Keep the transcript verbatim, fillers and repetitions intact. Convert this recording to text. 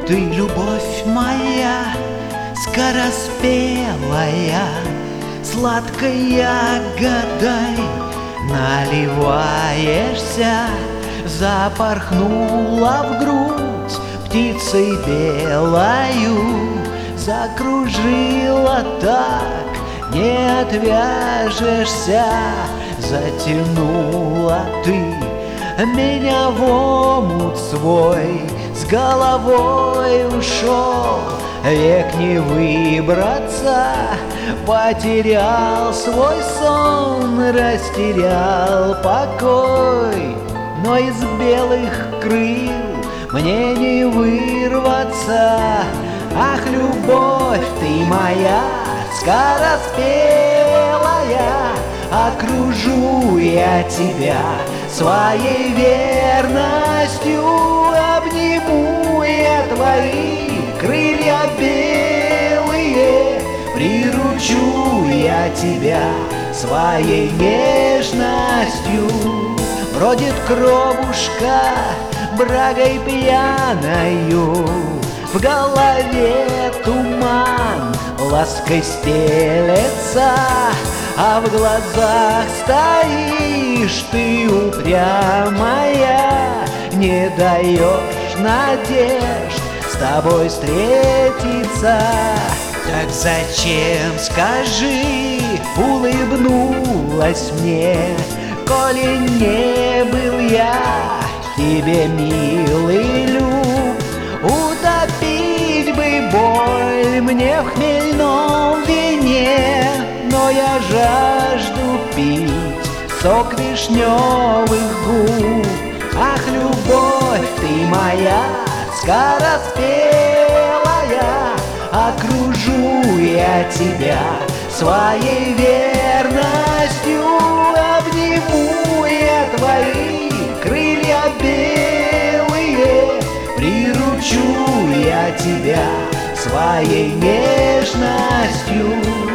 Ты, любовь моя, скороспелая, сладкой ягодой наливаешься, запорхнула в грудь птицей белою, закружила так, не отвяжешься, затянула ты меня в омут свой, с головой ушел, век не выбраться, потерял свой сон, растерял покой, но из белых крыл мне не вырваться. Ах, любовь ты моя, скороспелая, окружу я тебя своей верностью, обниму я твои крылья белые, приручу я тебя своей нежностью. Бродит кровушка брагой пьяною, в голове туман лаской стелется, а в глазах стоишь ты упрямая, не даешь надежд с тобой встретиться. Так зачем, скажи, улыбнулась мне, коли не был я тебе милый люб? Утопить бы боль мне в хмельном вине, но я жажду пить сок вишневых губ. Ах, любовь ты моя, скороспелая, окружу я тебя своей верностью, обниму я твои крылья белые, приручу я тебя своей нежностью.